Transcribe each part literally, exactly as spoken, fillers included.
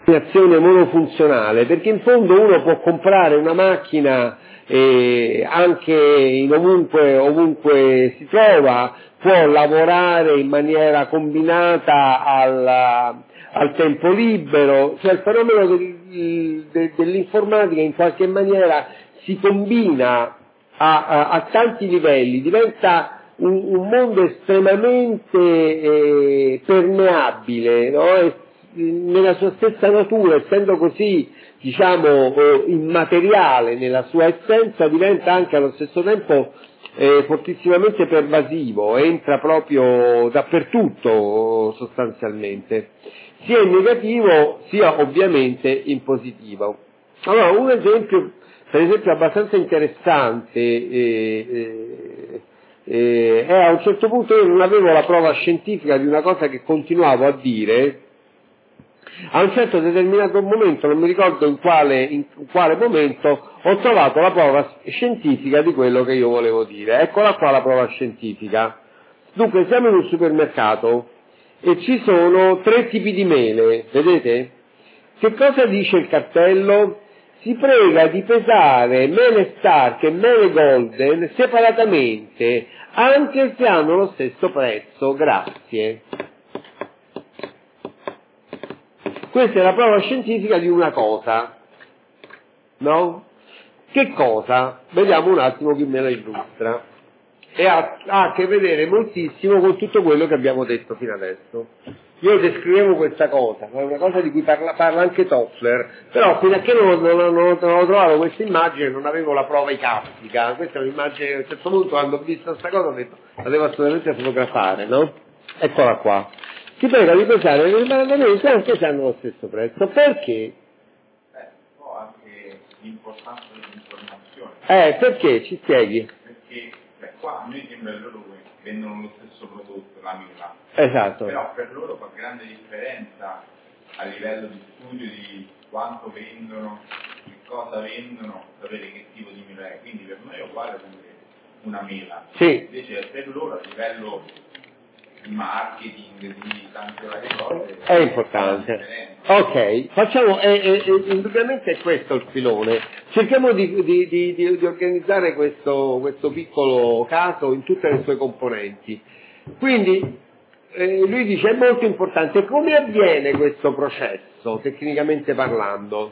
destinazione monofunzionale, perché in fondo uno può comprare una macchina eh, anche in ovunque, ovunque si trova, può lavorare in maniera combinata al, al tempo libero, cioè il fenomeno del, de, dell'informatica in qualche maniera si combina a, a, a tanti livelli, diventa un, un mondo estremamente eh, permeabile, no? E, nella sua stessa natura, essendo così, diciamo, eh, immateriale nella sua essenza, diventa anche allo stesso tempo eh, fortissimamente pervasivo, entra proprio dappertutto sostanzialmente, sia in negativo sia ovviamente in positivo. Allora, un esempio, per esempio abbastanza interessante, eh, eh, eh, è a un certo punto io non avevo la prova scientifica di una cosa che continuavo a dire. A un certo determinato momento, non mi ricordo in quale, in quale momento, ho trovato la prova scientifica di quello che io volevo dire. Eccola qua la prova scientifica. Dunque, siamo in un supermercato e ci sono tre tipi di mele, vedete? Che cosa dice il cartello? Si prega di pesare mele Stark e mele Golden separatamente, anche se hanno lo stesso prezzo. Grazie. Questa è la prova scientifica di una cosa, no? Che cosa? Vediamo un attimo chi me la illustra. E ha, ha a che vedere moltissimo con tutto quello che abbiamo detto fino adesso. Io descrivevo questa cosa, è una cosa di cui parla, parla anche Toffler, però fino a che non, non, non, non ho trovato questa immagine non avevo la prova icastica. Questa è un'immagine che a un certo punto, quando ho visto questa cosa, ho detto la devo assolutamente fotografare, no? Eccola qua. Si prega di pesare le emendamenti anche se hanno lo stesso prezzo. Perché? Beh, un po' anche l'importanza dell'informazione. Eh, perché? Ci spieghi? Perché, beh, qua a noi sembra che loro vendono lo stesso prodotto, la mela. Esatto. Però per loro fa grande differenza a livello di studio di quanto vendono, che cosa vendono, sapere che tipo di mela è. Quindi per noi è uguale come una mela. Sì. Invece per loro a livello di marketing, di tante varie cose, è importante. Ok, facciamo, eh, eh, indubbiamente è questo il filone. Cerchiamo di, di, di, di organizzare questo, questo piccolo caso in tutte le sue componenti. Quindi eh, lui dice è molto importante. Come avviene questo processo, tecnicamente parlando?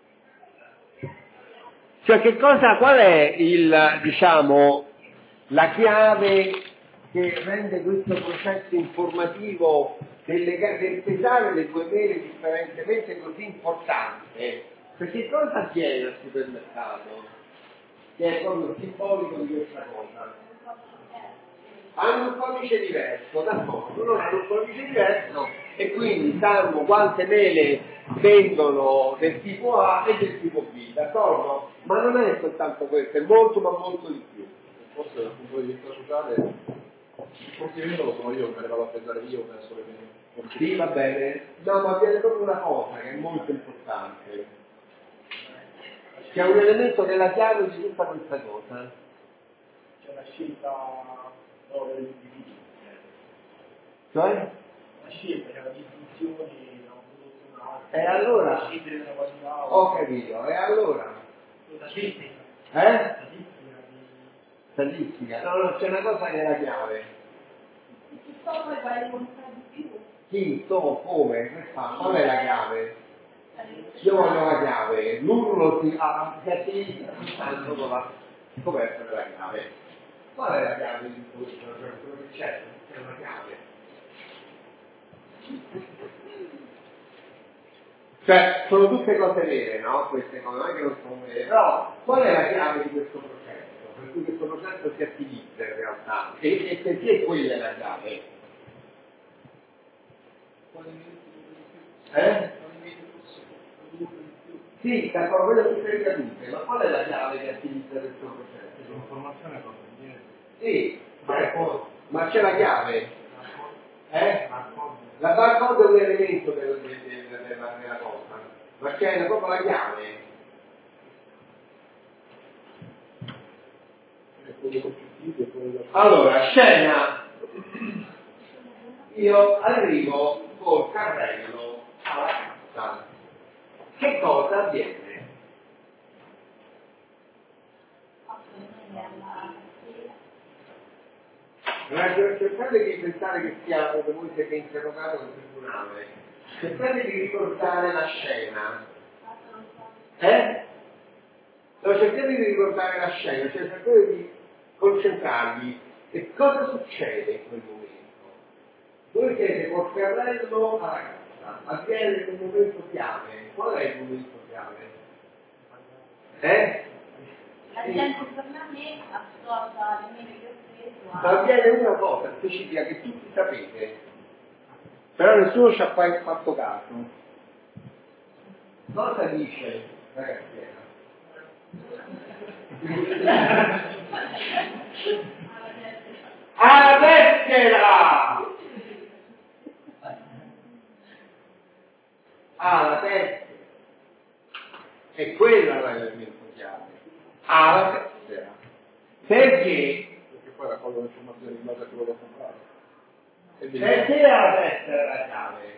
Cioè che cosa, qual è il, diciamo, la chiave che rende questo processo informativo delle, del pesare le due mele differentemente così importante? Perché cosa avviene al supermercato? Che è proprio simbolico di questa cosa. Hanno un codice diverso, d'accordo, loro hanno un codice diverso e quindi sanno quante mele vendono del tipo A e del tipo B, d'accordo? Ma non è soltanto questo, è molto ma molto di più. Forse dal punto di vista sociale, il procedimento lo sono io, me ne vado a pesare io, penso che mi... Sì, va bene. No, ma viene proprio una cosa che è molto importante. C'è un elemento che è la chiave di tutta questa cosa. C'è la scelta no, delle individui. Cioè? La scelta, c'è la distinzione da un prodotto a un altro. E allora? La scelta della qualità. Ho capito, e allora? La scelta. Eh? Statistica. No, no, c'è una cosa che è la chiave. Chi so quale comprare di più? Chi, so, come, che fa? Qual è la chiave? Io voglio la chiave. L'urlo si ah, si attivizza soltanto con la scoperta della chiave. Qual è la chiave di tutto questo? Quello che c'è? C'è una chiave. Cioè, sono tutte cose vere, no? Queste cose, non è che non sono vere, però qual è la chiave di questo processo? Per cui questo processo si attivizza in realtà. E, e perché quella è la chiave? Eh? Sì, d'accordo, quello tutte le cadute, ma qual è la chiave che attivizza questo processo? L'informazione cosa viene? Sì, ecco, ma c'è la chiave? Eh? La barcode è un elemento della, della, della, della cosa, ma c'è proprio la chiave. Allora, scena. Io arrivo col carrello alla cassa. che cosa avviene? Cercate di pensare che sia come voi siete interrogato nel tribunale, cercate di ricordare la scena, eh? No, cercate di ricordare la scena, cioè cercate di concentrarvi e cosa succede in quel momento. Voi siete col carrello alla casa, avviene un momento chiave. Qual è il momento chiave? Eh? La gente torna a me, associa le mele che ho preso a... Avviene una cosa specifica che tutti sapete, però nessuno ci ha poi fatto caso. Cosa dice ragazzi? Alla tessera! Alla tessera! E quella era l'elemento chiave. Alla tessera. Perché? Perché poi raccolgo le informazioni in base a quello che ho comprato. E mi Perché la tessera è la chiave?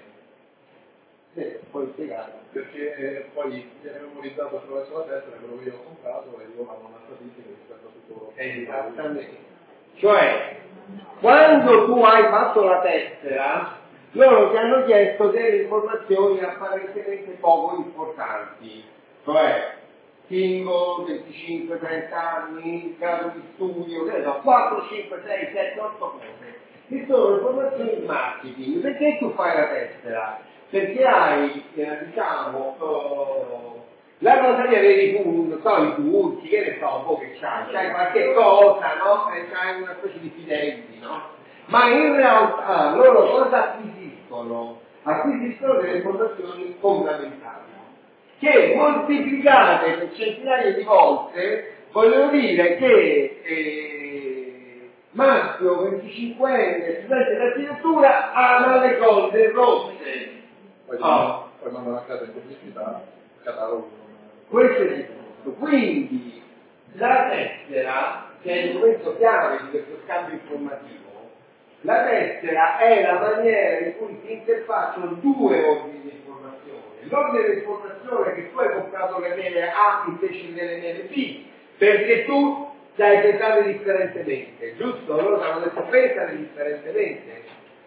Sì, puoi spiegare. Perché eh, poi viene memorizzato attraverso la tessera quello che io ho comprato e io ho una statistica rispetto a tutto. Esattamente. Cioè, quando tu hai fatto la tessera, loro ti hanno chiesto delle informazioni apparentemente poco importanti, cioè single, venticinque trenta anni, grado di studio, che ne so, quattro, cinque, sei, sette, otto cose. Che sono informazioni di marketing. Perché tu fai la tessera? Perché hai, eh, diciamo, uh, la cosa di avere i punti, non so, i punti, che ne so, un po' che c'hai, c'hai qualche cosa, no? E c'hai una specie di fidelity, no? Ma in realtà loro cosa acquisiscono? Acquisiscono delle informazioni fondamentali, che moltiplicate per centinaia di volte vogliono dire che eh, Massimo, venticinquenne, studente di architettura, ama le cose rosse. Poi, Oh. poi mandano a casa in pubblicità, catalogo. Questo è il punto. Quindi la tessera, che è il momento chiave di questo scambio informativo, la tessera è la maniera in cui si interfacciano due ordini di informazione. L'ordine di informazione che tu hai comprato le mele A invece delle mele B, perché tu stai pesando differentemente, giusto? Loro ti hanno detto pesare differentemente.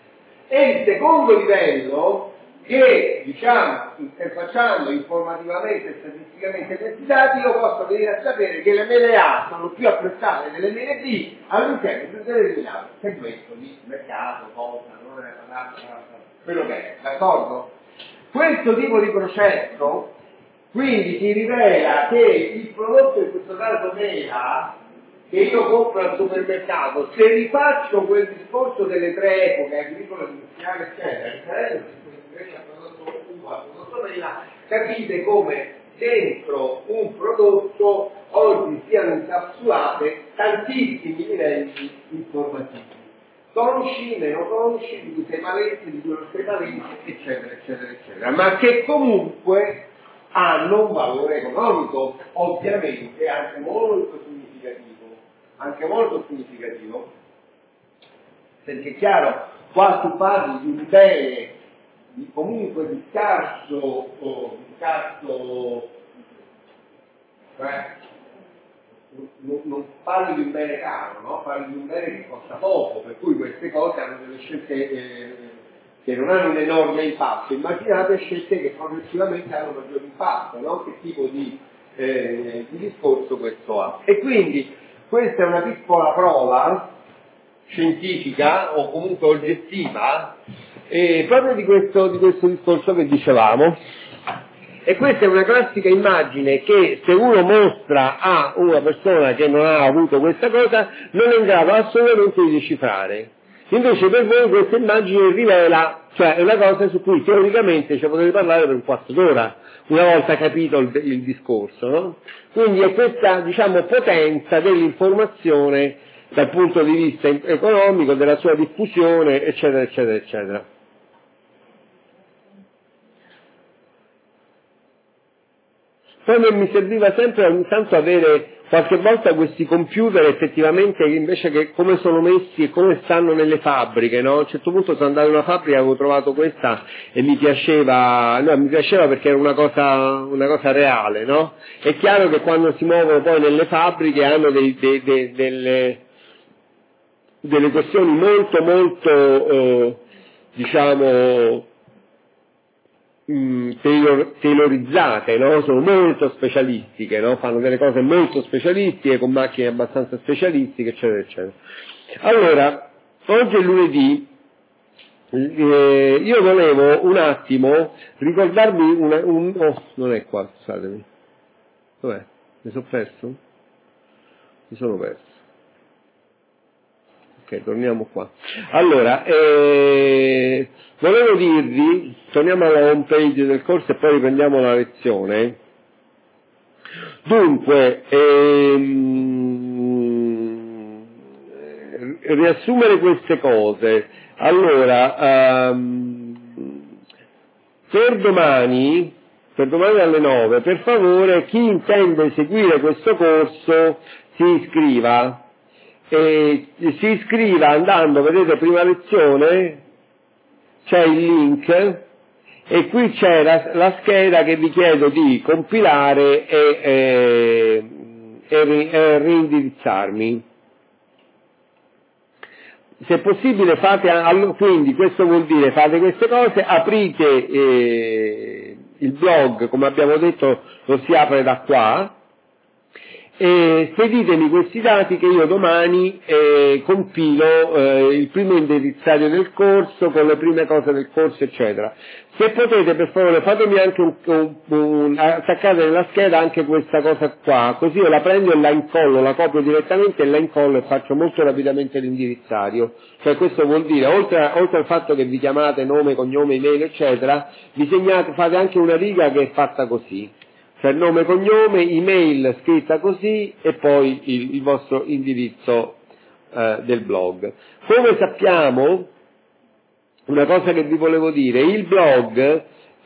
E il secondo livello, che diciamo interfacciando informativamente e statisticamente questi dati, io posso venire a sapere che le mele A sono più apprezzate delle mele B all'interno di un determinato segmento di mercato, cosa, non è quello che è, d'accordo? Questo tipo di processo quindi ti rivela che il prodotto, in questo caso mela, che io compro al supermercato, se rifaccio quel discorso delle tre epoche, agricola, industriale, eccetera, invece al prodotto uva, al prodotto mela, capite come dentro un prodotto oggi siano incapsulate tantissimi livelli informativi. Consci, meno consci, di cui sei valente, di cui non sei valente, eccetera, eccetera, eccetera, ma che comunque hanno un valore economico, ovviamente anche molto significativo, anche molto significativo, perché è chiaro, qua tu parli di un bene di comunque di scarso, oh, di scarso, eh, non, non parli di un bene caro, no? Parli di un bene che costa poco, per cui queste cose hanno delle scelte eh, che non hanno un enorme impatto. Immaginate scelte che progressivamente hanno un maggiore impatto, no? Che tipo di, eh, di discorso questo ha. E quindi questa è una piccola prova scientifica o comunque oggettiva eh, proprio di questo, di questo discorso che dicevamo. E questa è una classica immagine che se uno mostra a una persona che non ha avuto questa cosa non è in grado assolutamente di decifrare. Invece per voi questa immagine rivela, cioè è una cosa su cui teoricamente ci potete parlare per un quarto d'ora, una volta capito il, il discorso, no? Quindi è questa, diciamo, potenza dell'informazione dal punto di vista economico, della sua diffusione, eccetera, eccetera, eccetera. Poi mi serviva sempre ogni tanto avere qualche volta questi computer effettivamente invece che come sono messi e come stanno nelle fabbriche, no? A un certo punto sono andato in una fabbrica, avevo trovato questa e mi piaceva, no, mi piaceva perché era una cosa, una cosa reale, no? È chiaro che quando si muovono poi nelle fabbriche hanno dei, dei, dei, delle, delle questioni molto molto, eh, diciamo, Tailor, tailorizzate, no? Sono molto specialistiche, no? Fanno delle cose molto specialistiche con macchine abbastanza specialistiche, eccetera, eccetera. Allora, oggi è lunedì, eh, io volevo un attimo ricordarvi una, un... oh, non è qua, scusatemi. Dov'è? Mi sono perso? Mi sono perso. Ok, torniamo qua. Allora, eh, volevo dirvi, torniamo alla home page del corso e poi riprendiamo la lezione. Dunque, ehm, riassumere queste cose. Allora, ehm, per domani, per domani alle nove, per favore, chi intende seguire questo corso si iscriva. E si iscriva andando, vedete, prima lezione, c'è il link e qui c'è la, la scheda che vi chiedo di compilare e, e, e, e reindirizzarmi. Se possibile fate, quindi questo vuol dire fate queste cose, aprite eh, il blog, come abbiamo detto lo si apre da qua, e speditemi questi dati che io domani eh, compilo eh, il primo indirizzario del corso con le prime cose del corso, eccetera. Se potete, per favore, fatemi anche un, un, un, attaccate nella scheda anche questa cosa qua, così io la prendo e la incollo, la copio direttamente e la incollo e faccio molto rapidamente l'indirizzario. Cioè questo vuol dire, oltre, oltre al fatto che vi chiamate nome, cognome, email, eccetera, vi segnate, fate anche una riga che è fatta così. Cioè nome, cognome, email scritta così e poi il, il vostro indirizzo eh, del blog. Come sappiamo, una cosa che vi volevo dire, il blog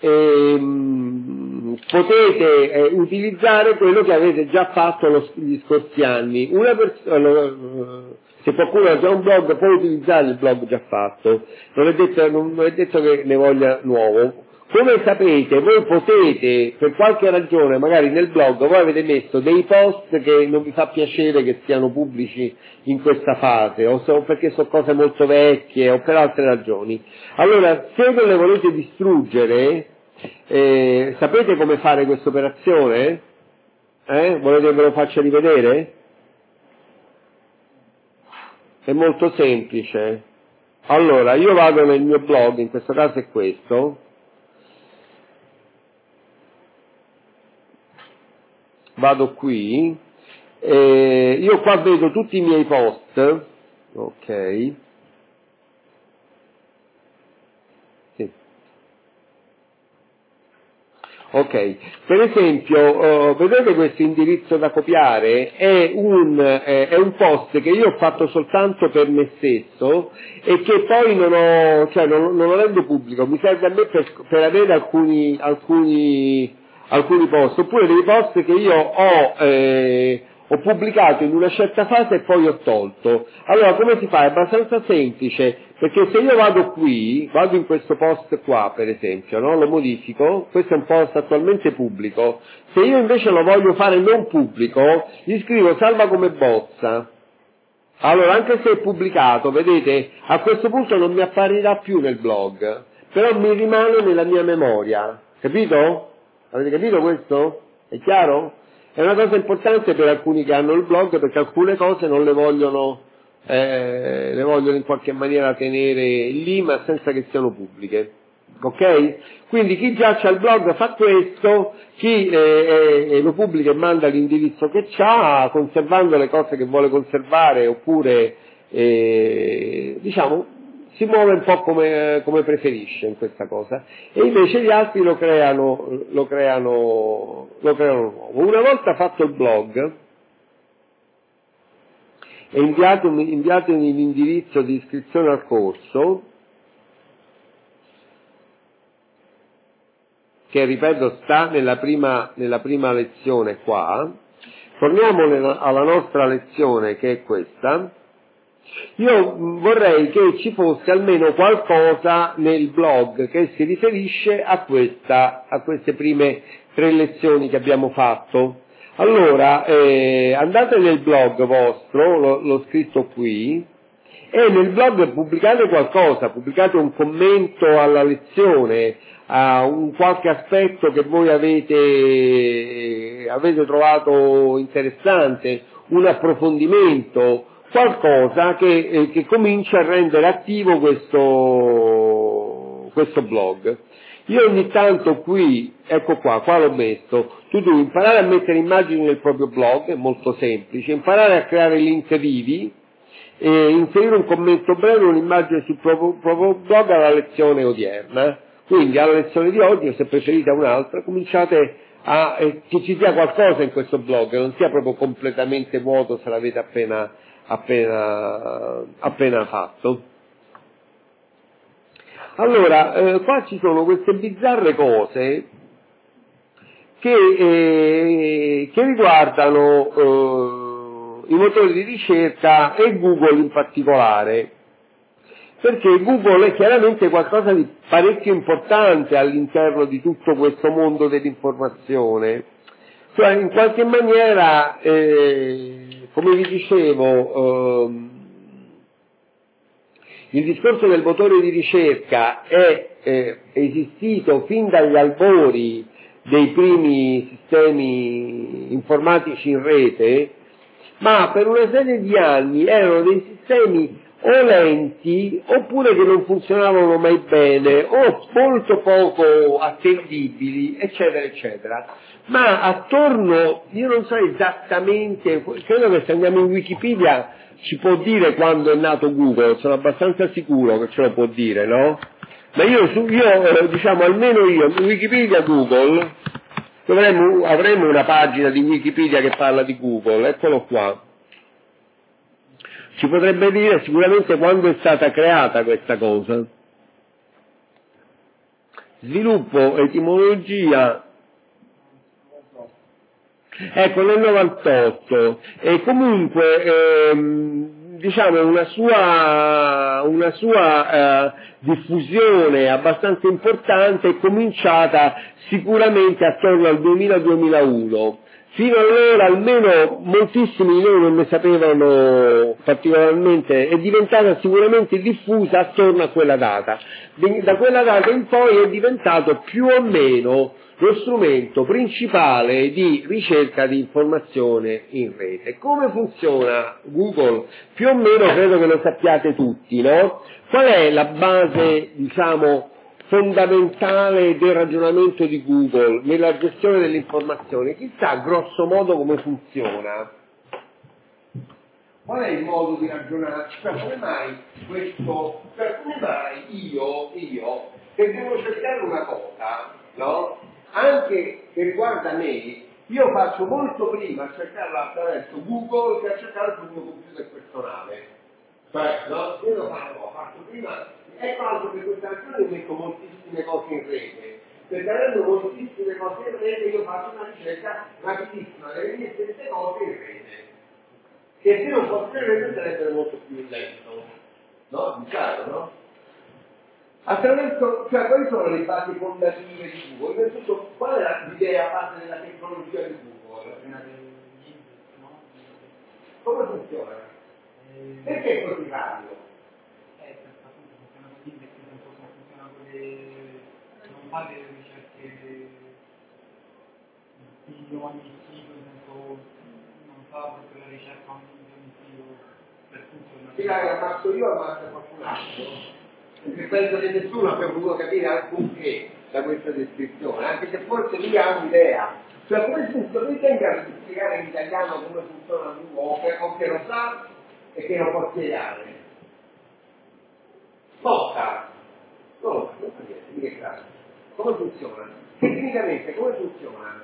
ehm, potete eh, utilizzare quello che avete già fatto lo, gli scorsi anni. Una persona, se qualcuno ha già un blog può utilizzare il blog già fatto, non è detto, non è detto che ne voglia nuovo. Come sapete, voi potete, per qualche ragione, magari nel blog, voi avete messo dei post che non vi fa piacere che siano pubblici in questa fase, o so, perché sono cose molto vecchie, o per altre ragioni. Allora, se non le volete distruggere, eh, sapete come fare questa operazione? Eh? Volete che ve lo faccia rivedere? È molto semplice. Allora, io vado nel mio blog, in questo caso è questo, vado qui, eh, io qua vedo tutti i miei post, ok, sì. Ok, per esempio, uh, vedete questo indirizzo da copiare? È un, eh, è un post che io ho fatto soltanto per me stesso e che poi non ho, cioè non, non lo rendo pubblico, mi serve a me per, per avere alcuni, alcuni, alcuni post, oppure dei post che io ho, eh, ho pubblicato in una certa fase e poi ho tolto. Allora come si fa? È abbastanza semplice, perché se io vado qui, vado in questo post qua per esempio, no? Lo modifico, questo è un post attualmente pubblico, se io invece lo voglio fare non pubblico, gli scrivo salva come bozza. Allora anche se è pubblicato, vedete, a questo punto non mi apparirà più nel blog, però mi rimane nella mia memoria, capito? Avete capito questo? È chiaro? È una cosa importante per alcuni che hanno il blog, perché alcune cose non le vogliono, eh, le vogliono in qualche maniera tenere lì, ma senza che siano pubbliche. Ok? Quindi chi già c'ha il blog fa questo, chi eh, eh, lo pubblica e manda l'indirizzo che c'ha, conservando le cose che vuole conservare, oppure, eh, diciamo, si muove un po' come, come preferisce in questa cosa, e invece gli altri lo creano, lo creano, lo creano nuovo. Una volta fatto il blog e inviato, inviato l'indirizzo di iscrizione al corso, che ripeto sta nella prima, nella prima lezione qua, torniamo alla nostra lezione, che è questa. Io vorrei che ci fosse almeno qualcosa nel blog che si riferisce a questa, a queste prime tre lezioni che abbiamo fatto. Allora, eh, andate nel blog vostro, lo, l'ho scritto qui, e nel blog pubblicate qualcosa, pubblicate un commento alla lezione, a un qualche aspetto che voi avete, avete trovato interessante, un approfondimento, qualcosa che, eh, che comincia a rendere attivo questo, questo blog. Io ogni tanto qui, ecco qua, qua l'ho messo, tu devi imparare a mettere immagini nel proprio blog, è molto semplice, imparare a creare link vivi, e inserire un commento breve, un'immagine sul proprio, proprio blog alla lezione odierna. Quindi alla lezione di oggi, o se preferite a un'altra, cominciate a, eh, che ci sia qualcosa in questo blog, non sia proprio completamente vuoto se l'avete appena, appena, appena fatto. Allora, eh, qua ci sono queste bizzarre cose che, eh, che riguardano eh, i motori di ricerca e Google in particolare, perché Google è chiaramente qualcosa di parecchio importante all'interno di tutto questo mondo dell'informazione. Cioè, in qualche maniera, eh, come vi dicevo, eh, il discorso del motore di ricerca è eh, esistito fin dagli albori dei primi sistemi informatici in rete, ma per una serie di anni erano dei sistemi o lenti oppure che non funzionavano mai bene o molto poco attendibili, eccetera, eccetera. Ma attorno, io non so esattamente, credo che se andiamo in Wikipedia ci può dire quando è nato Google, sono abbastanza sicuro che ce lo può dire, no? Ma io, io diciamo, almeno io, Wikipedia, Google, dovremmo, avremo una pagina di Wikipedia che parla di Google, eccolo qua. Ci potrebbe dire sicuramente quando è stata creata questa cosa. Sviluppo, etimologia, ecco, nel novantotto, e comunque ehm, diciamo una sua, una sua eh, diffusione abbastanza importante è cominciata sicuramente attorno al duemila duemilauno. Fino allora almeno moltissimi di noi non ne sapevano particolarmente, è diventata sicuramente diffusa attorno a quella data. Da quella data in poi è diventato più o meno lo strumento principale di ricerca di informazione in rete. Come funziona Google? Più o meno credo che lo sappiate tutti, no? Qual è la base, diciamo, fondamentale del ragionamento di Google nella gestione dell'informazione? Chissà grosso modo come funziona. Qual è il modo di ragionare? Cioè, come mai questo, cioè, come mai io, io, che devo cercare una cosa, no? Anche che riguarda me, io faccio molto prima a cercarla attraverso Google che a cercarla sul mio computer personale. Cioè, no? Io lo faccio, lo faccio prima. Ecco altro che questa ragione metto moltissime cose in rete, perché avendo moltissime cose in rete io faccio una ricerca rapidissima delle mie stesse cose in rete, che se non fosse in rete sarebbe molto più lento, no? Chiaro, no? Attraverso, cioè quali sono le basi fondative di Google? Innanzitutto, qual è l'idea base della tecnologia di Google? Come funziona? Perché è così rapido? Non fa delle ricerche milioni di siti, non fa proprio la ricerca a un milione di siti per funzionare. Se la ammazzo io, ammazza qualcun altro. Perché penso che nessuno abbia potuto capire alcunché da questa descrizione, anche se forse lui ha un'idea. Cioè, come funziona? Lui in grado di spiegare in italiano come funziona Google, o che lo sa e che lo può spiegare. Posta! Non lo so, non fa niente, di che caso. Come funziona? Tecnicamente come funziona?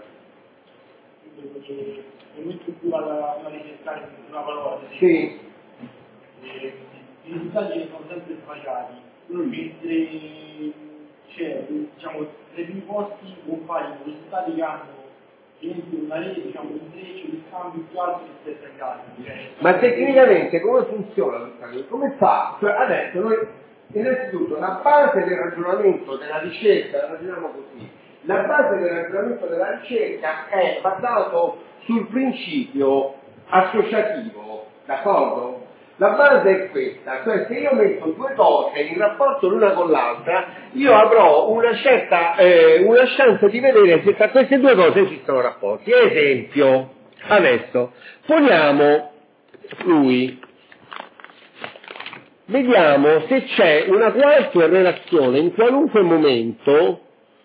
Nel momento in cui vado a ricercare una parola, sì. eh, i risultati sono sempre sbagliati, mm. mentre c'è, diciamo, nei primi posti compaiono risultati che hanno diventi una linea, diciamo, un intreccio di scambio più alto rispetto agli altri. Ma tecnicamente come funziona questa cosa? Come fa? Cioè adesso noi, innanzitutto, la base del ragionamento della ricerca, ragioniamo così, la base del ragionamento della ricerca è basato sul principio associativo, d'accordo? La base è questa, cioè se io metto due cose in rapporto l'una con l'altra, io avrò una certa, eh, una chance di vedere se tra queste due cose esistono rapporti. Esempio, adesso, poniamo lui, vediamo se c'è una qualche relazione in qualunque momento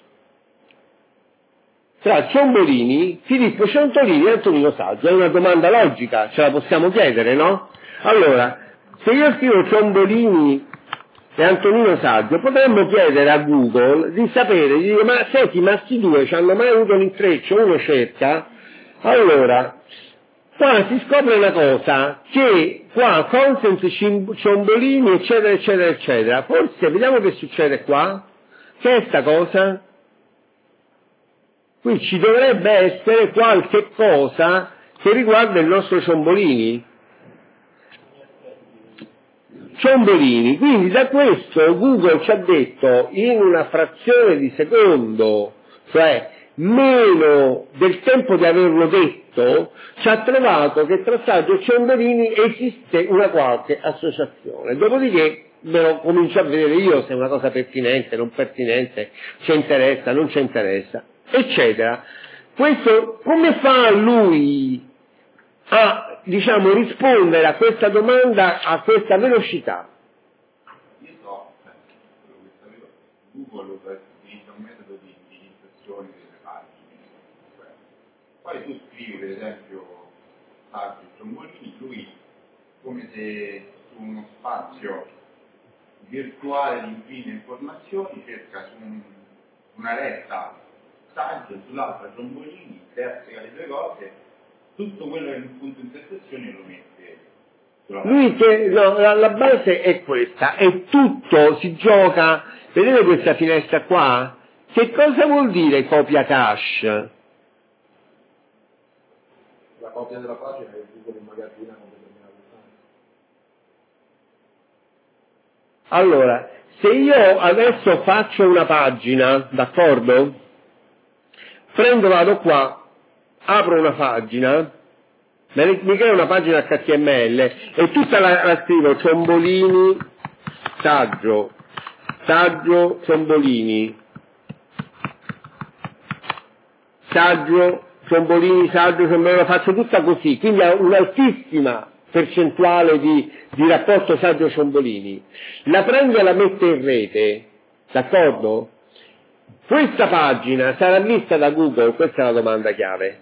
tra Ciombolini, Filippo Ciantolini e Antonino Saggio. È una domanda logica, ce la possiamo chiedere, no? Allora, se io scrivo Ciombolini e Antonino Saggio, potremmo chiedere a Google di sapere, di dire, ma senti, ma sti due ci hanno mai avuto un intreccio? Uno cerca. Allora, qua si scopre una cosa, che qua Consens, Ciombolini, eccetera, eccetera, eccetera. Forse, vediamo che succede qua. Che è sta cosa? Qui ci dovrebbe essere qualche cosa che riguarda il nostro Ciombolini. Ciombolini, quindi da questo Google ci ha detto in una frazione di secondo, cioè meno del tempo di averlo detto, ci ha trovato che tra Saggio e Ciombolini esiste una qualche associazione. Dopodiché me lo comincio a vedere io se è una cosa pertinente, non pertinente, ci interessa, non ci interessa, eccetera. Questo come fa lui a, diciamo, rispondere a questa domanda a questa velocità? Io so, quello che sapevo, Google utilizza un metodo di indicizzazione delle pagine web. Poi tu scrivi per esempio Saggio Ciombolini, lui come se su uno spazio virtuale di infinite informazioni cerca su un, una retta Saggio e sull'altra Ciombolini, interseca le due cose, tutto quello che è un punto di intersezione lo mette sulla Lui che, no, la, la base è questa, e tutto si gioca, vedete questa finestra qua? Che cosa vuol dire copia cache? La copia della pagina che Google immagazzina con determinati istanze. Allora, se io adesso faccio una pagina, d'accordo? Prendo, vado qua, apro una pagina, mi crea una pagina H T M L e tutta la, la scrivo Ciombolini, Saggio, Saggio, Ciombolini, Saggio, Ciombolini, Saggio, Ciombolini, la faccio tutta così, quindi ha un'altissima percentuale di, di rapporto Saggio-Ciombolini. La prendo e la metto in rete, d'accordo? Questa pagina sarà vista da Google, questa è la domanda chiave.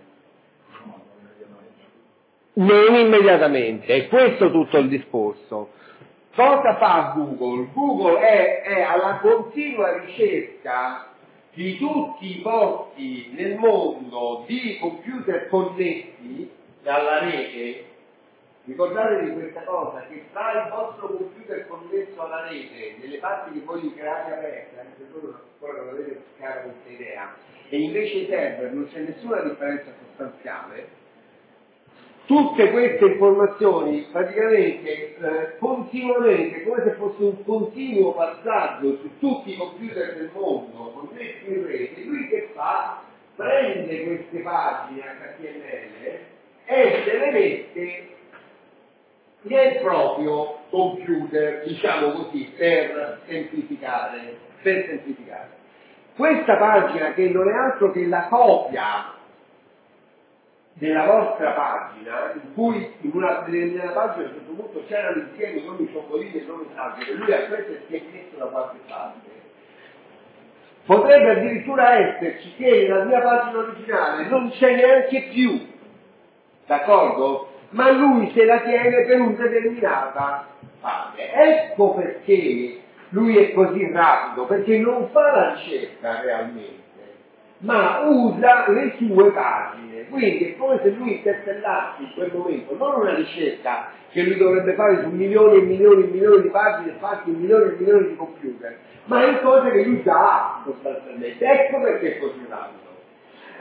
Non immediatamente, è questo tutto il discorso. Cosa fa Google? Google è, è alla continua ricerca di tutti i posti nel mondo di computer connessi alla rete. Ricordatevi questa cosa, che tra il vostro computer connesso alla rete, nelle parti che voi create aperte, anche se voi ancora non avete chiara questa idea, e invece i server non c'è nessuna differenza sostanziale, tutte queste informazioni praticamente eh, continuamente, come se fosse un continuo passaggio su tutti i computer del mondo connessi in rete, lui che fa? Prende queste pagine H T M L e se le mette nel proprio computer, diciamo così, per semplificare, per semplificare. Questa pagina, che non è altro che la copia della vostra pagina, in cui in una determinata pagina a un certo punto c'erano insieme non i Ciombolini e non i Saggio, e lui ha preso e si è messo da qualche parte, potrebbe addirittura esserci che nella mia pagina originale non c'è neanche più, d'accordo? Ma lui se la tiene per una determinata fase. Ecco perché lui è così rapido, perché non fa la ricerca realmente, ma usa le sue pagine. Quindi è come se lui interpellasse in quel momento non una ricerca che lui dovrebbe fare su milioni e milioni e milioni di pagine fatte in milioni e milioni di computer, ma in cose che lui già ha sostanzialmente. Ecco perché è così rapido.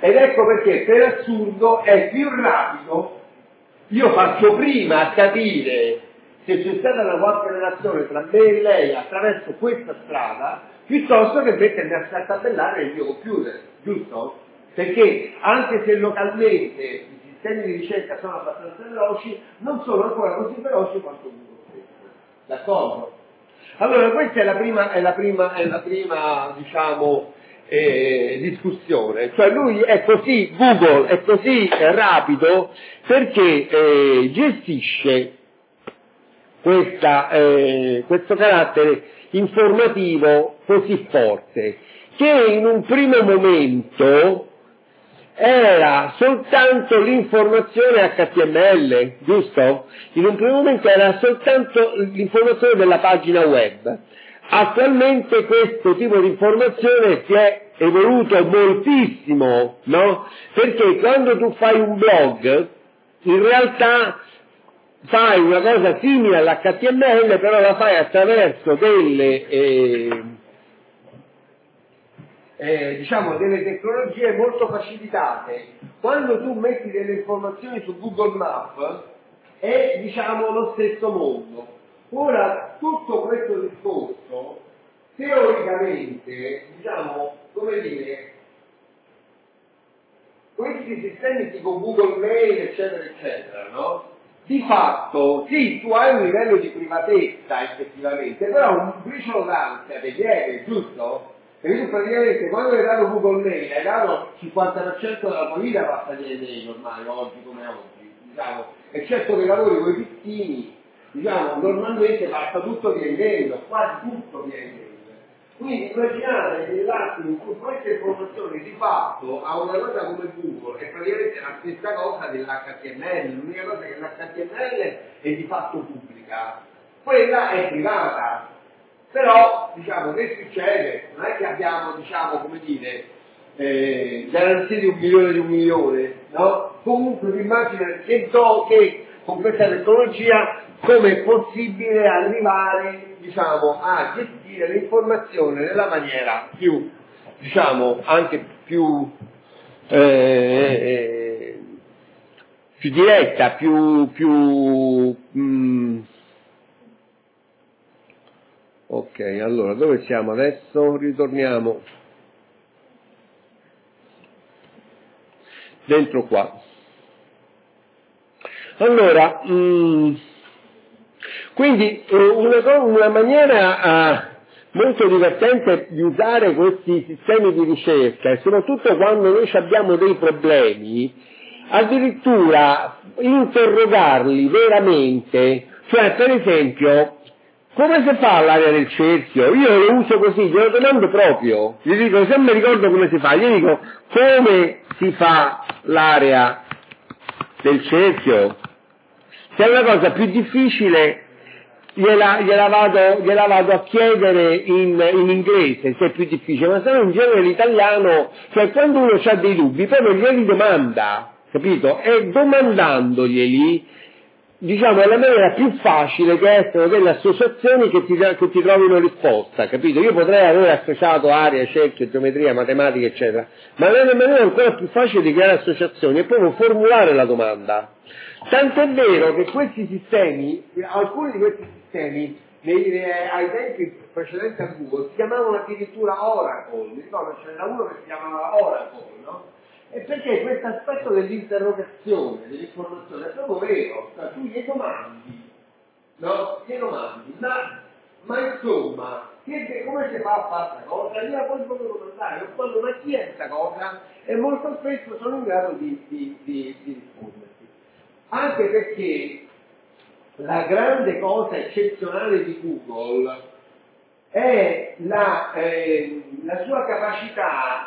Ed ecco perché per assurdo è più rapido, io faccio prima a capire se c'è stata una qualche relazione tra me e lei attraverso questa strada, piuttosto che mettermi a scartabellare nel mio computer, giusto? Perché anche se localmente i sistemi di ricerca sono abbastanza veloci, non sono ancora così veloci quanto Google stesso. D'accordo? Allora questa è la prima, è la prima, è la prima diciamo, eh, discussione. Cioè lui è così, Google è così eh, rapido perché eh, gestisce questa, eh, questo carattere informativo così forte, che in un primo momento era soltanto l'informazione H T M L, giusto? In un primo momento era soltanto l'informazione della pagina web. Attualmente questo tipo di informazione si è evoluto moltissimo, no? Perché quando tu fai un blog, in realtà fai una cosa simile all'H T M L, però la fai attraverso delle eh, Eh, diciamo delle tecnologie molto facilitate. Quando tu metti delle informazioni su Google Maps è diciamo lo stesso mondo. Ora tutto questo discorso teoricamente, diciamo, come dire, questi sistemi tipo Google Mail eccetera eccetera, no? Di fatto sì, tu hai un livello di privatezza effettivamente, però un briciolo d'ansia ti viene, giusto? Perché tu praticamente quando hai dato Google Mail hai dato il cinquanta per cento della tua vita passa di email ormai, oggi come oggi, diciamo, eccetto che lavori con i piccini, diciamo, normalmente passa tutto via email, quasi tutto via email. Quindi immaginate nell'attimo in cui queste informazioni di fatto a una cosa come Google è praticamente la stessa cosa dell'H T M L, l'unica cosa che l'H T M L è di fatto pubblica, quella è privata. Però, diciamo, che succede? Non è che abbiamo, diciamo, come dire, eh, garanzie di un milione di un milione, no? Comunque vi immagino che so che con questa tecnologia come è possibile arrivare, diciamo, a gestire l'informazione nella maniera più, diciamo, anche più, eh, eh, più diretta, più, più mh, ok, allora dove siamo adesso? Ritorniamo dentro qua. Allora, mh, quindi una, una maniera uh, molto divertente di usare questi sistemi di ricerca, e soprattutto quando noi abbiamo dei problemi, addirittura interrogarli veramente, cioè per esempio, come si fa l'area del cerchio? Io lo uso così, glielo domando proprio, gli dico, se mi ricordo come si fa, gli dico, come si fa l'area del cerchio? Se è una cosa più difficile, gliela, gliela, vado, gliela vado a chiedere in, in inglese, se è più difficile, ma se no in genere l'italiano, cioè quando uno ha dei dubbi, poi non glieli domanda, capito? E domandandoglieli, diciamo, è la maniera più facile che essere delle associazioni che ti, che ti trovino risposta, capito? Io potrei aver associato area, cerchio, geometria, matematica, eccetera, ma la maniera ancora più facile di creare associazioni è proprio formulare la domanda. Tanto è vero che questi sistemi, alcuni di questi sistemi, nei, eh, ai tempi precedenti a Google, si chiamavano addirittura Oracle, mi ricordo c'era uno che si chiamava Oracle, no? E perché questo aspetto dell'interrogazione, dell'informazione è proprio vero, cioè tu gli domandi, no? Gli domandi, ma, ma insomma, che, come si fa a fare questa cosa? Io la poi proprio domandare, non quando ma chi è questa cosa? E molto spesso sono in grado di, di, di, di risponderti. Anche perché la grande cosa eccezionale di Google è la, eh, la sua capacità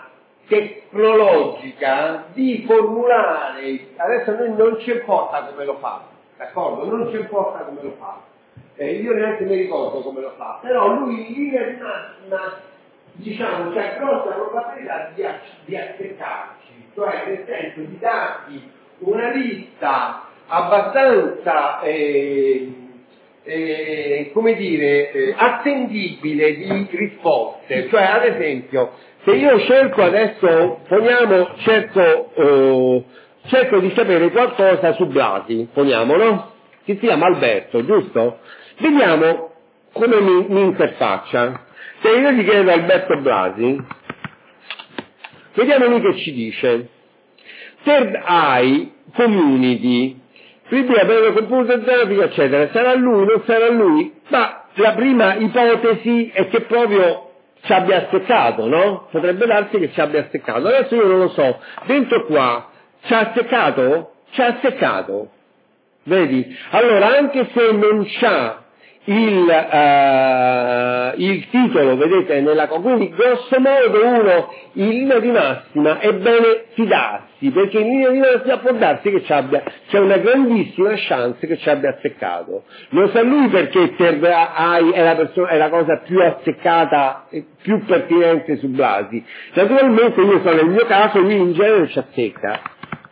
tecnologica di formulare, adesso a noi non ci importa come lo fa, d'accordo? Non ci importa come lo fa, eh, io neanche mi ricordo come lo fa, però lui in linea di massima, diciamo, c'è grossa probabilità di, di azzeccarci, cioè nel senso di darti una lista abbastanza eh, eh, come dire, eh, attendibile di risposte. Cioè, ad esempio, se io cerco adesso, poniamo, cerco, eh, cerco di sapere qualcosa su Blasi, poniamo, no? Che si chiama Alberto, giusto? Vediamo come mi, mi interfaccia. Se io gli chiedo Alberto Blasi, vediamo lui che ci dice. Third Eye Community, prima per computer grafica, eccetera, sarà lui, non sarà lui? Ma la prima ipotesi è che proprio ci abbia azzeccato, no? Potrebbe darsi che ci abbia azzeccato. Adesso io non lo so, dentro qua, ci ha azzeccato? Ci ha azzeccato. Vedi? Allora, anche se non c'ha il, uh, il titolo, vedete, nella, quindi grosso modo uno in linea di massima è bene fidarsi, perché in linea di massima può darsi che ci abbia, c'è una grandissima chance che ci abbia azzeccato. Lo sa lui perché per AI è la, persona, è la cosa più azzeccata e più pertinente su Blasi. Naturalmente io so nel mio caso, lui in genere ci azzecca.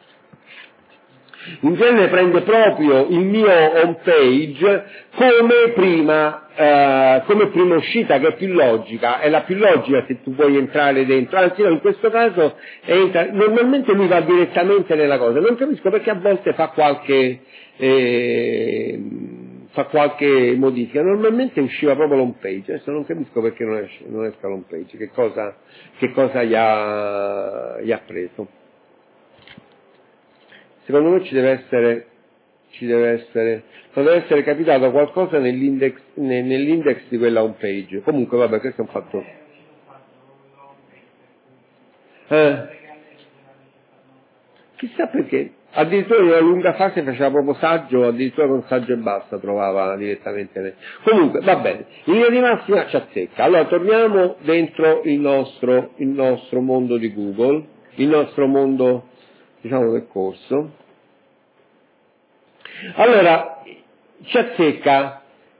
In genere prende proprio il mio home page come prima, eh, come prima uscita, che è più logica, è la più logica se tu vuoi entrare dentro, anzi no, in questo caso entra, normalmente lui va direttamente nella cosa, non capisco perché a volte fa qualche, eh, fa qualche modifica, normalmente usciva proprio l'home page, adesso non capisco perché non esce, non esca l'home page, che cosa, che cosa gli ha, gli ha preso. Secondo me ci deve essere, ci deve essere, non deve essere capitato qualcosa nell'index, nell'index di quella home page. Comunque vabbè, questo è un fatto. Eh. Chissà perché. Addirittura in una lunga fase faceva proprio saggio, addirittura con saggio e basta trovava direttamente. Comunque, va bene. In linea di massima ci azzecca. Allora torniamo dentro il nostro, il nostro mondo di Google, il nostro mondo, diciamo, del corso. Allora, ci azzecca,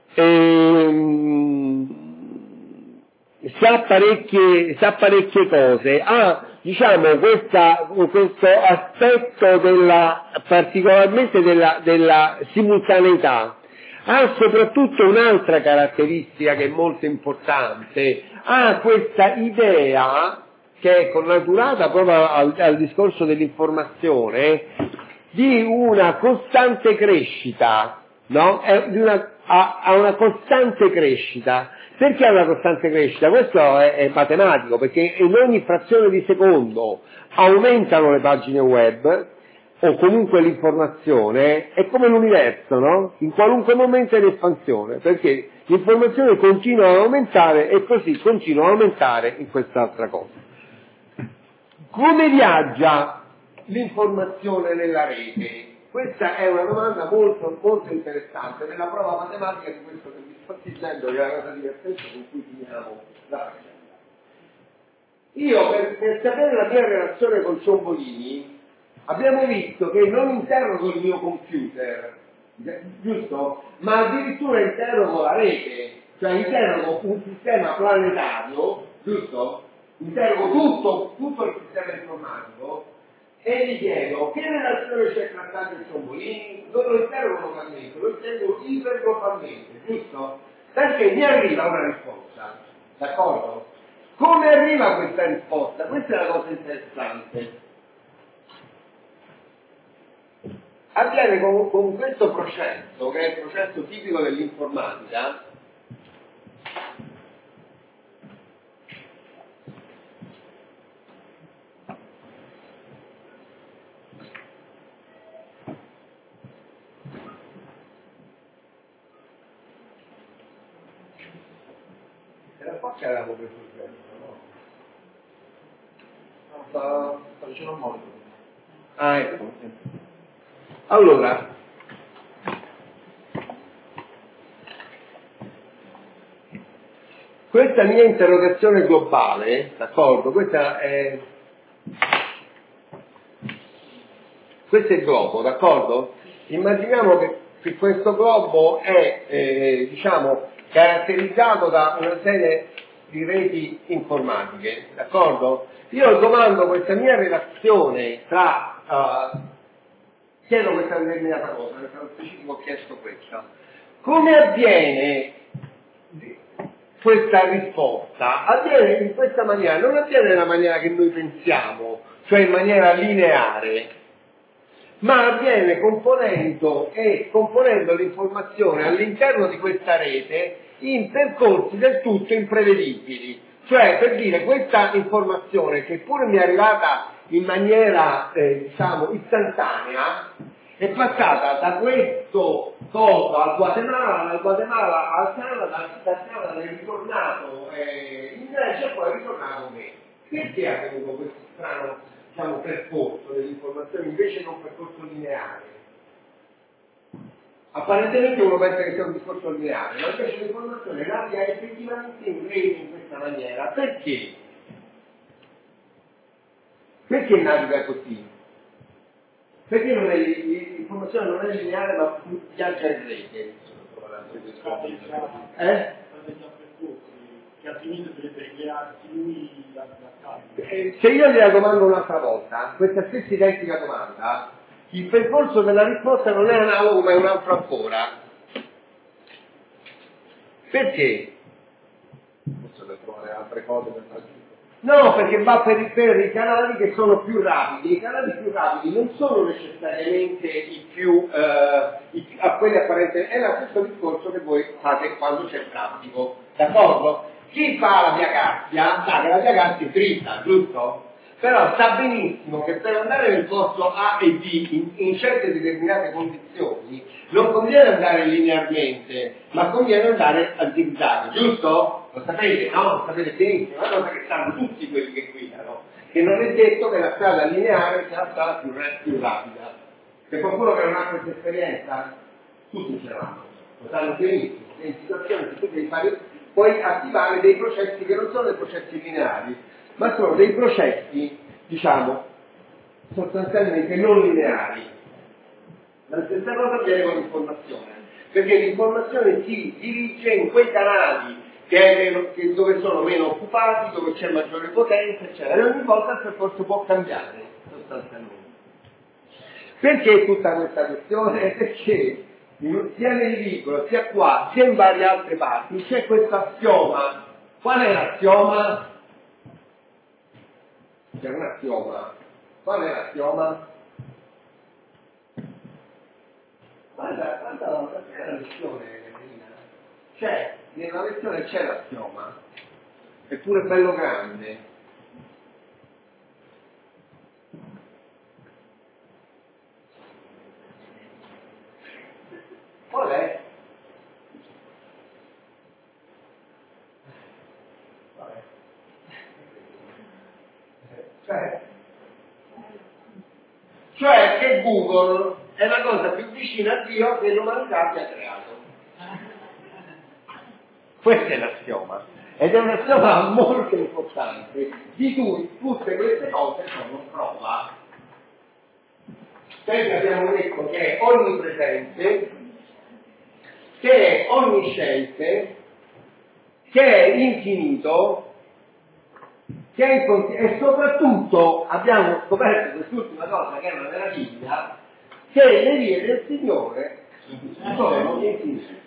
ehm, sa parecchie, sa parecchie cose, ha, diciamo, questa, questo aspetto della, particolarmente della, della simultaneità, ha soprattutto un'altra caratteristica che è molto importante, ha questa idea che è connaturata proprio al, al discorso dell'informazione, di una costante crescita, no? È di una, ha, ha una costante crescita. Perché ha una costante crescita? Questo è, è matematico, perché in ogni frazione di secondo aumentano le pagine web, o comunque l'informazione, è come l'universo, no? In qualunque momento è in espansione, perché l'informazione continua ad aumentare e così continua ad aumentare in quest'altra cosa. Come viaggia l'informazione nella rete? Questa è una domanda molto, molto interessante, nella prova matematica di questo che vi sto dicendo, che è la cosa divertente con cui finiamo la faccenda. Io, per, per sapere la mia relazione con Ciombolini, abbiamo visto che non interrogo il mio computer, giusto? Ma addirittura interrogo la rete, cioè interrogo un sistema planetario, giusto? Interrogo tutto, tutto il sistema informatico e gli chiedo che relazione c'è tra Sandro e Ciombolini, non lo interrogo localmente, lo interrogo iperglobalmente, giusto? Perché mi arriva una risposta, d'accordo? Come arriva questa risposta? Questa è la cosa interessante. Avviene con, con questo processo, che è il processo tipico dell'informatica, era qua che avevamo preso il pezzo, no? No, sta, sta vicino al monitor. Ah, ecco. Allora, questa mia interrogazione globale, d'accordo? Questa è, questo è il globo, d'accordo? Immaginiamo che, che questo globo è, eh, diciamo, caratterizzato da una serie di reti informatiche, d'accordo? Io domando questa mia relazione tra... Uh, chiedo questa determinata cosa, perché nello specifico ho chiesto questa. Come avviene questa risposta? Avviene in questa maniera, non avviene nella maniera che noi pensiamo, cioè in maniera lineare, ma avviene componendo e componendo l'informazione all'interno di questa rete in percorsi del tutto imprevedibili. Cioè, per dire, questa informazione, che pure mi è arrivata in maniera, eh, diciamo, istantanea, è passata da questo coso al Guatemala, dal Guatemala al Canada, dal Canada è ritornato eh, in Grecia e poi è ritornato me. Perché ha avuto questo strano, diciamo, percorso dell'informazione invece che un percorso lineare? Apparentemente uno pensa che sia un discorso lineare, ma invece l'informazione naviga effettivamente in rete in questa maniera. Perché? Perché naviga così? Perché non è, l'informazione non è lineare ma viaggia in rete? Eh? Che altrimenti dovrebbe crearsi lui da, da capo. Eh, se io gliela domando un'altra volta, questa stessa identica domanda, il percorso della risposta non è analogo ma è un altro ancora. Perché? Forse per trovare altre cose per tragitto. No, perché va per, per i canali che sono più rapidi. I canali più rapidi non sono necessariamente i più, eh, i, a quelli apparentemente, è lo stesso discorso che voi fate quando c'è il traffico, d'accordo? Chi fa la via Cassia sa che la via Cassia è dritta, giusto? Però sa benissimo che per andare nel posto A e B in, in certe determinate condizioni non conviene andare linearmente, ma conviene andare a zigzag, giusto? Lo sapete, no? Lo sapete benissimo, è una cosa che sanno tutti quelli che guidano, che non è detto che la strada lineare sia la strada più, più rapida. C'è qualcuno che non ha questa esperienza? Tutti ce l'hanno, lo sanno benissimo, che in situazioni che tu devi fare, puoi attivare dei processi che non sono dei processi lineari, ma sono dei processi, diciamo, sostanzialmente non lineari. La stessa cosa avviene con l'informazione, perché l'informazione si dirige in quei canali che è meno, che dove sono meno occupati, dove c'è maggiore potenza, eccetera, e ogni volta il percorso può cambiare, sostanzialmente. Perché tutta questa questione? Perché sia nel libro, sia qua, sia in varie altre parti, c'è questo assioma. Qual è l'assioma? C'è un assioma. Qual è l'assioma? Guarda, guarda la, la lezione, c'è, nella lezione c'è l'assioma, eppure bello grande. Qual è? Qual è? Cioè, cioè che Google è la cosa più vicina a Dio che l'umanità abbia creato. Questo è l'assioma. Ed è un assioma molto importante, di cui tutte queste cose sono prova. Sempre abbiamo detto che è onnipresente, che è onnisciente, che è infinito, che è incont- e soprattutto abbiamo scoperto quest'ultima cosa che è una meraviglia, che le vie del Signore sono infinite.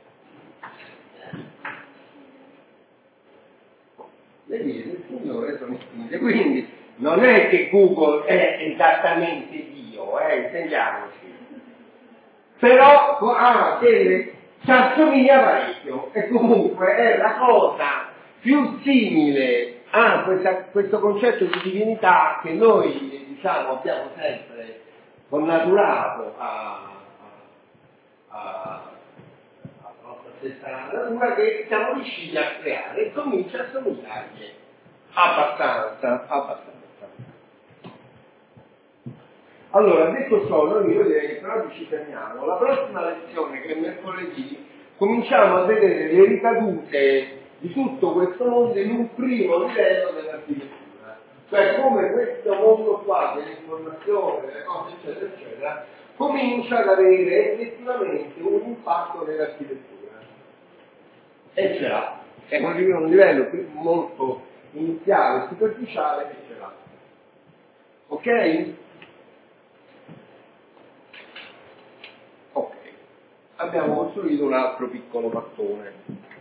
Le vie del Signore sono infinite, quindi non è che Google è esattamente Dio, eh, intendiamoci, però ha delle, ci assomiglia parecchio e comunque è la cosa più simile a questa, questo concetto di divinità che noi diciamo abbiamo sempre connaturato a, a, a stessa natura che siamo riusciti a creare e comincia a somigliargli abbastanza, abbastanza. Allora, detto ciò, noi io direi che per oggi ci fermiamo. La prossima lezione, che è mercoledì, cominciamo a vedere le ricadute di tutto questo mondo in un primo livello dell'architettura. Cioè come questo mondo qua dell'informazione, delle cose eccetera eccetera, comincia ad avere effettivamente un impatto nell'architettura. E ce l'ha, è un livello molto iniziale, superficiale, e ce l'ha. Ok? Ok. abbiamo costruito un altro piccolo mattone.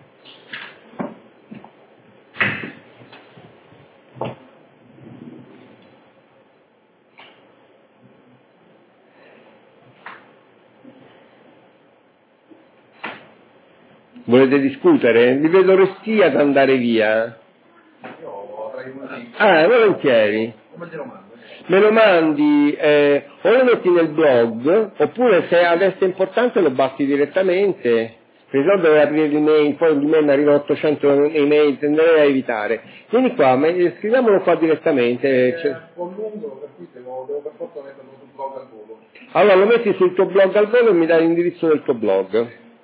Volete discutere? Vi vedo restii ad andare via. Io avrei una link. Ah, volentieri. Come glielo mando? Me lo mandi, eh, o lo metti nel blog, oppure se adesso è importante lo batti direttamente. Per esempio dovevo aprire l'email, poi l'email mi arriva ottocento email, tenderei a evitare. Vieni qua, ma scriviamolo qua direttamente. È Cioè... un po' lungo, per cui devo, devo per forza metterlo sul blog al volo. Allora lo metti sul tuo blog al volo e mi dai l'indirizzo del tuo blog.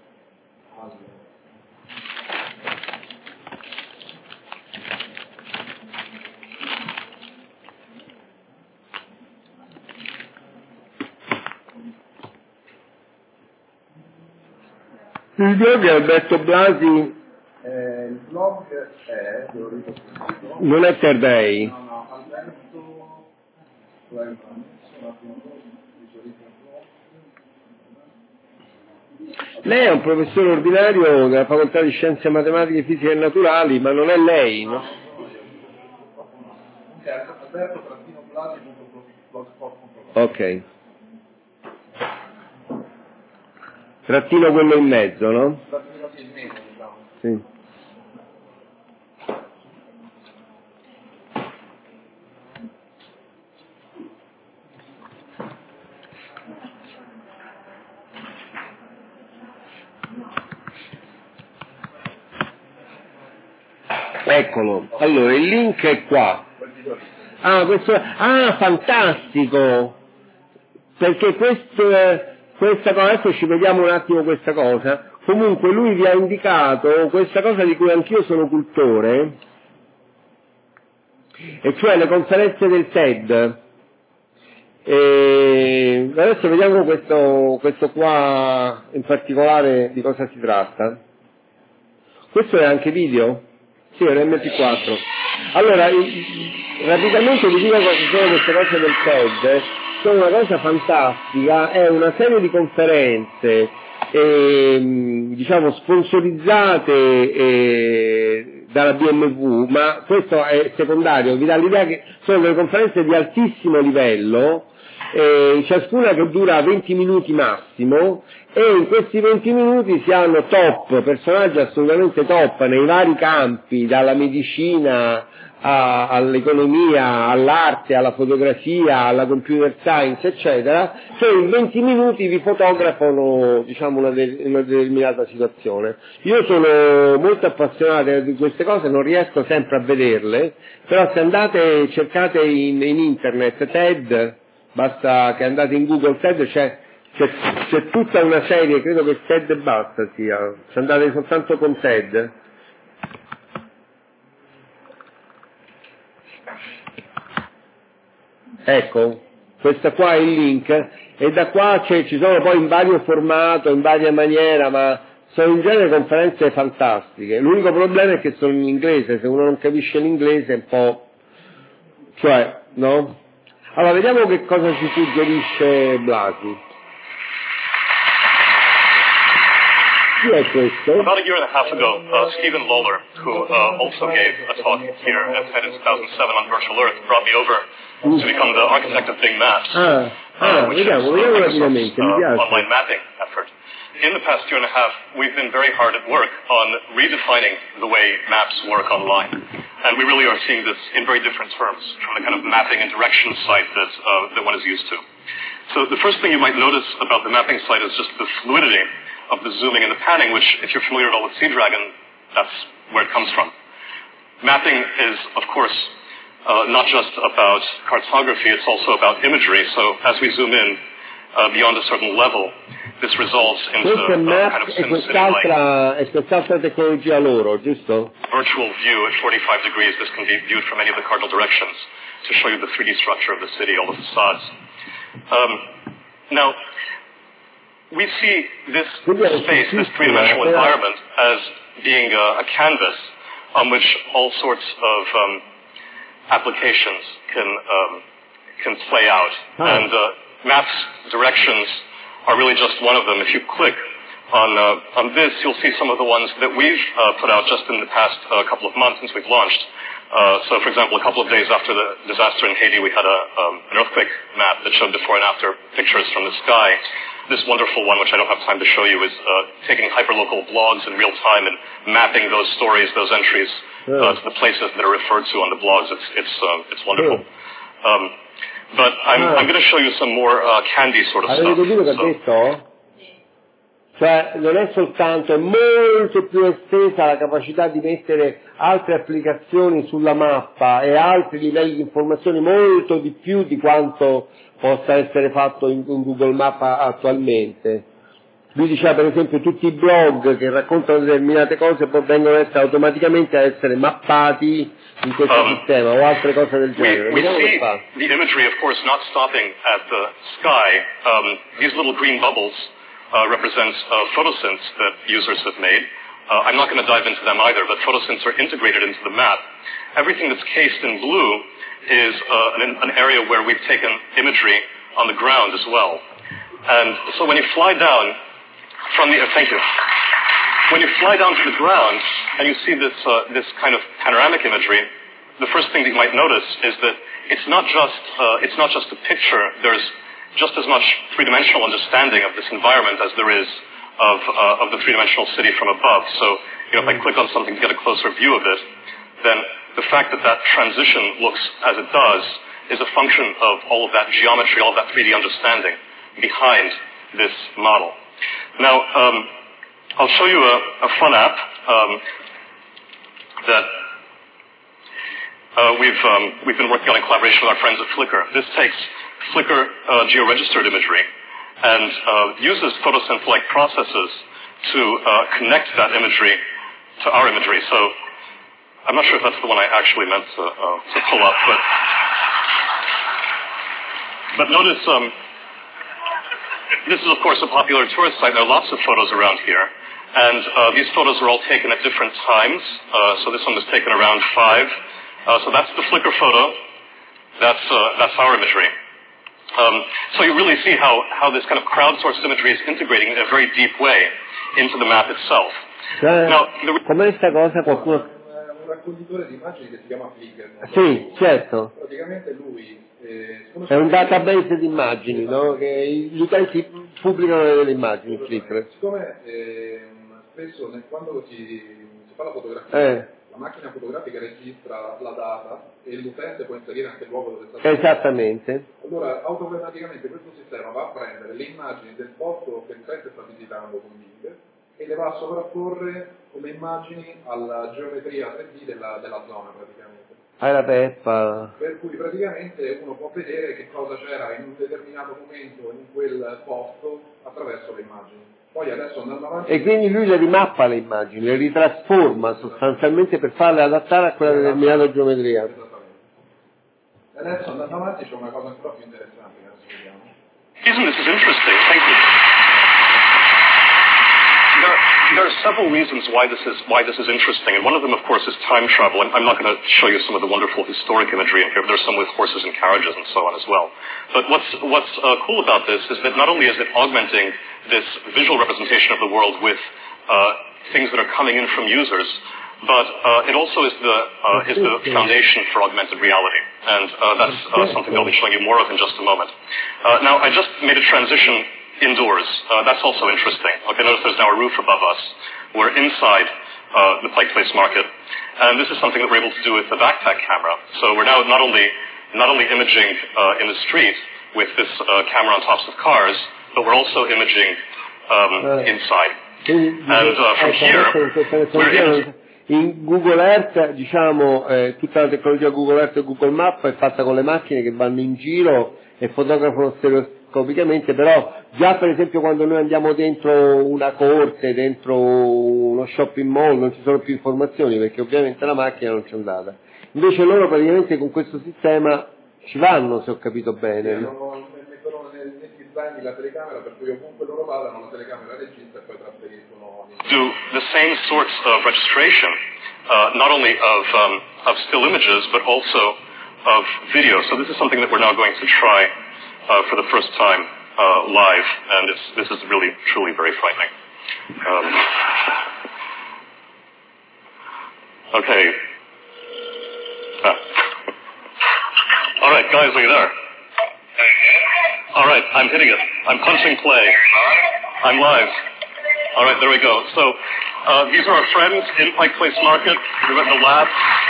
Il blog è Alberto Blasi. Eh, il blog è, ve lo dico subito. Non è per lei. No, no, Alberto. Un attimo, visualizzo il blog. Lei è un professore ordinario della facoltà di scienze matematiche, fisiche e naturali, ma non è lei, no? Ok, alberto blasi punto blogspot punto com. Ok. Trattino quello in mezzo, no? Trattino sì, in mezzo, diciamo. Sì. Eccolo, allora il link è qua. Ah, questo, ah, fantastico! Perché questo, questa cosa, adesso ci vediamo un attimo questa cosa. Comunque lui vi ha indicato questa cosa di cui anch'io sono cultore, e cioè le conferenze del TED. E adesso vediamo questo, questo qua in particolare di cosa si tratta. Questo è anche video? Sì, è un emme pi quattro. Allora, rapidamente vi dico cosa sono queste cose del TED. Sono una cosa fantastica, è una serie di conferenze, eh, diciamo, sponsorizzate eh, dalla B M W, ma questo è secondario, vi dà l'idea che sono delle conferenze di altissimo livello, eh, ciascuna che dura venti minuti massimo, e in questi venti minuti si hanno top, personaggi assolutamente top nei vari campi, dalla medicina a, all'economia, all'arte, alla fotografia, alla computer science, eccetera, che in venti minuti vi fotografano, diciamo, una, de- una determinata situazione. Io sono molto appassionato di queste cose, non riesco sempre a vederle, però se andate, cercate in, in internet TED, basta che andate in Google TED, c'è, c'è, c'è tutta una serie, credo che TED e basta sia, se andate soltanto con TED. Ecco, questo qua è il link, e da qua c'è, ci sono poi in vario formato, in varia maniera, ma sono in genere conferenze fantastiche. L'unico problema è che sono in inglese, se uno non capisce l'inglese è un po', cioè, no? Allora, vediamo che cosa ci suggerisce Blasi. Chi è questo? About a year and a half ago, uh, Stephen Lawler, who uh, also gave a talk here at TED in two thousand seven on Virtual Earth, brought me over Mm. to become the architect of Big Maps, Ah, ah, uh, which is vediamo, uh, vediamo Microsoft's rapidamente, mi uh, piace. online mapping effort. In the past year and a half, we've been very hard at work on redefining the way maps work online. And we really are seeing this in very different terms from the kind of mapping and direction site that, uh, that one is used to. So the first thing you might notice about the mapping site is just the fluidity of the zooming and the panning, which, if you're familiar at all with Seadragon, that's where it comes from. Mapping is, of course, uh, not just about cartography, it's also about imagery. So as we zoom in uh, beyond a certain level, this results into Questo è uh, Map kind of e sim city-like quest'altra, e quest'altra tecnologia loro, giusto? virtual view at forty-five degrees. This can be viewed from any of the cardinal directions to show you the three D structure of the city, all the facades. Um, now, we see this space, this three-dimensional environment, as being a, a canvas on which all sorts of um, applications can um, can play out. Huh. And uh, maps, directions are really just one of them. If you click On, uh, on this, you'll see some of the ones that we've uh, put out just in the past uh, couple of months since we've launched. Uh, so, for example, a couple of days after the disaster in Haiti, we had a, um, an earthquake map that showed before and after pictures from the sky. This wonderful one, which I don't have time to show you, is uh, taking hyperlocal blogs in real time and mapping those stories, those entries, uh, to the places that are referred to on the blogs. It's it's uh, it's wonderful. Um, but I'm, I'm going to show you some more uh, candy sort of stuff. So. Cioè non è soltanto, è molto più estesa la capacità di mettere altre applicazioni sulla mappa e altri livelli di informazioni molto di più di quanto possa essere fatto in, in Google Maps attualmente. Lui diceva per esempio tutti i blog che raccontano determinate cose poi vengono essere automaticamente a essere mappati in questo um, sistema o altre cose del genere. We, we see the imagery, of course, not stopping at the sky. Um, these little green bubbles Uh, represents uh, photosynths that users have made. Uh, I'm not going to dive into them either, but photosynths are integrated into the map. Everything that's cased in blue is uh, an, an area where we've taken imagery on the ground as well. And so when you fly down from the, uh, thank you, when you fly down to the ground and you see this, uh, this kind of panoramic imagery, the first thing that you might notice is that it's not just, uh, it's not just a picture. There's just as much three-dimensional understanding of this environment as there is of, uh, of the three-dimensional city from above. So, you know, if I click on something to get a closer view of it, then the fact that that transition looks as it does is a function of all of that geometry, all of that three D understanding behind this model. Now, um, I'll show you a, a fun app um, that uh, we've, um, we've been working on in collaboration with our friends at Flickr. This takes Flickr uh, georegistered imagery and uh, uses photosynth-like processes to uh, connect that imagery to our imagery. So I'm not sure if that's the one I actually meant to, uh, to pull up, but but notice um, this is, of course, a popular tourist site. There are lots of photos around here, and uh, these photos are all taken at different times. Uh, so this one was taken around five. Uh, so that's the Flickr photo. That's uh, that's our imagery. Um, so you really see how, how this kind of crowdsourced imagery is integrating in a very deep way into the map itself. Cioè, Now, the... come questa cosa qualcuno... Un raccoglitore di immagini che si chiama Flickr. Sì, certo. Praticamente lui... Eh, è un database di immagini, no? Che gli utenti pubblicano delle immagini, Flickr. Siccome eh, spesso nel, quando si, si fa la fotografia... Eh. La macchina fotografica registra la data e l'utente può inserire anche il luogo dove sta. Esattamente. Allora, automaticamente questo sistema va a prendere le immagini del posto che l'utente sta visitando con Bing e le va a sovrapporre come immagini alla geometria tre D della, della zona praticamente. Ah, la peppa. Per cui praticamente uno può vedere che cosa c'era in un determinato momento in quel posto attraverso le immagini. Poi adesso andando avanti... E quindi lui le rimappa le immagini, le ritrasforma sostanzialmente per farle adattare a quella determinata geometria. Esattamente. E adesso andando avanti c'è una cosa ancora più interessante che adesso vediamo. Isn't this is interesting? Thank you. There, there are several reasons why this is why this is interesting, and one of them, of course, is time travel. I'm, I'm not going to show you some of the wonderful historic imagery in here, but there's some with horses and carriages and so on as well. But what's what's uh, cool about this is that not only is it augmenting this visual representation of the world with uh, things that are coming in from users, but uh, it also is the uh, is the foundation for augmented reality, and uh, that's uh, something I'll be showing you more of in just a moment. Uh, now, I just made a transition indoors. Uh, that's also interesting. Okay, notice there's now a roof above us. We're inside uh, the Pike Place Market, and this is something that we're able to do with the backpack camera. So we're now not only not only imaging uh, in the street with this uh, camera on tops of cars, but we're also imaging um, inside. And uh, from here, we're in... In Google Earth, diciamo, eh, tutta la tecnologia Google Earth e Google Maps è fatta con le macchine che vanno in giro e fotografano stereoscopicamente, però già per esempio quando noi andiamo dentro una corte, dentro uno shopping mall, non ci sono più informazioni perché ovviamente la macchina non c'è andata. Invece loro praticamente con questo sistema ci vanno, se ho capito bene. Sì, no? Mettono nel, nel design la telecamera, per cui ovunque loro vadano la telecamera registra e poi trasferiscono. Do the same sorts of registration, uh, not only of um, of still images but also of video. So this is something that we're now going to try uh, for the first time uh, live, and it's, this is really truly very frightening. Um, okay. Ah. All right, guys, are you there? All right, I'm hitting it. I'm punching play. I'm live. All right, there we go. So uh, these are our friends in Pike Place Market. We're in the lab.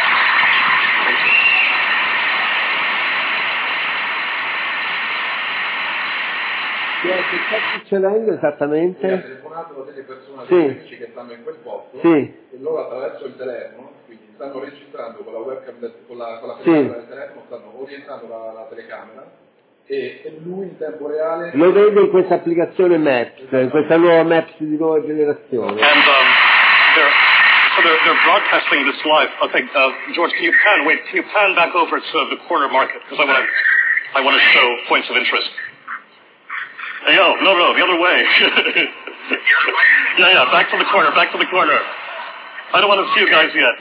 Che sta succedendo esattamente? Mi ha telefonato delle persone Sì. amici che stanno in quel posto Sì. e loro attraverso il telefono, quindi stanno registrando con la webcam del, con la, con la telecamera Sì. del telefono, stanno orientando la, la telecamera e, e lui in tempo reale Lo vede in questa applicazione Maps, in questa nuova Maps di nuova generazione. And um, they're, so they're, they're broadcasting this live. Okay, uh, George, can you pan? Wait, can you pan back over to the corner market because I want to, I want to show points of interest. Hey, yo, no, no, the other way. yeah, yeah, back to the corner, back to the corner. I don't want to see you guys yet.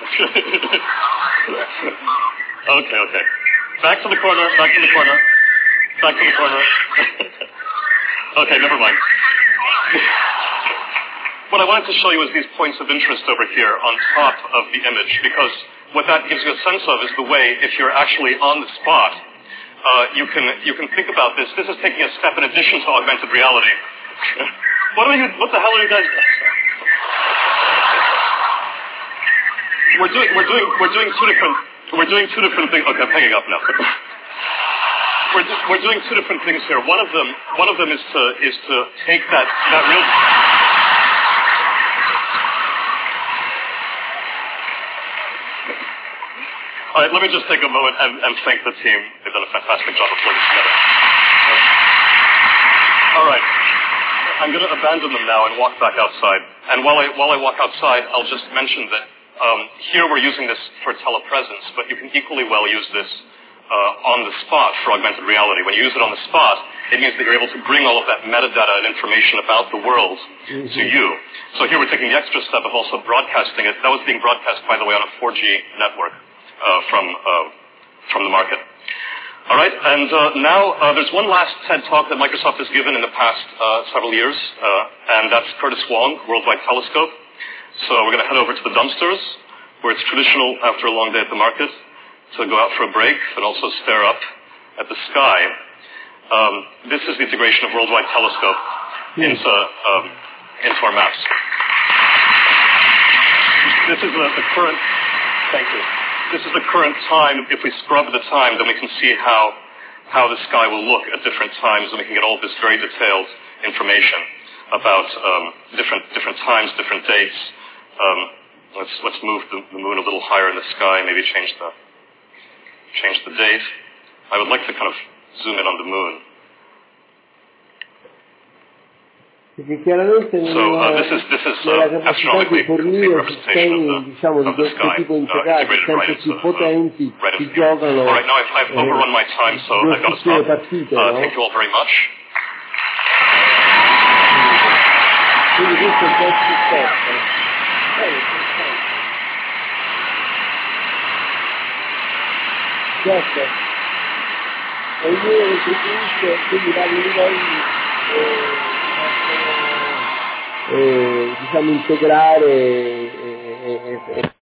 okay, okay. Back to the corner, back to the corner, back to the corner. okay, never mind. What I wanted to show you is these points of interest over here on top of the image, because what that gives you a sense of is the way, if you're actually on the spot, Uh, you can you can think about this. This is taking a step in addition to augmented reality. what are you? What the hell are you guys? We're doing we're doing we're doing two different we're doing two different things. Okay, I'm hanging up now. we're do, we're doing two different things here. One of them one of them is to is to take that that real. All right, let me just take a moment and, and thank the team. They've done a fantastic job of putting this together. All right, I'm going to abandon them now and walk back outside. And while I while I walk outside, I'll just mention that um, here we're using this for telepresence, but you can equally well use this uh, on the spot for augmented reality. When you use it on the spot, it means that you're able to bring all of that metadata and information about the world mm-hmm. to you. So here we're taking the extra step of also broadcasting it. That was being broadcast, by the way, on a four G network. Uh, from uh, from the market. All right, and uh, now uh, there's one last TED Talk that Microsoft has given in the past uh, several years, uh, and that's Curtis Wong, Worldwide Telescope. So we're going to head over to the dumpsters, where it's traditional after a long day at the market to go out for a break and also stare up at the sky. Um, this is the integration of Worldwide Telescope into um, into our maps. This is the, the current. Thank you. This is the current time. If we scrub the time, then we can see how how the sky will look at different times, and we can get all this very detailed information about um, different different times, different dates. Um, let's let's move the, the moon a little higher in the sky. Maybe change the change the date. I would like to kind of zoom in on the moon. Perché chiaramente so, uh, this is, this is, uh, nella capacità di fornire sistemi diciamo di questo tipo integrati sempre più potenti si giocano right, now I've, I've overrun my time, so I've got to stop. partite, uh, no? Thank you all very much. Quindi questo è il best step. Certo, e ognuno retribuisce quindi vari livelli eh, Eh, diciamo integrare e, e, e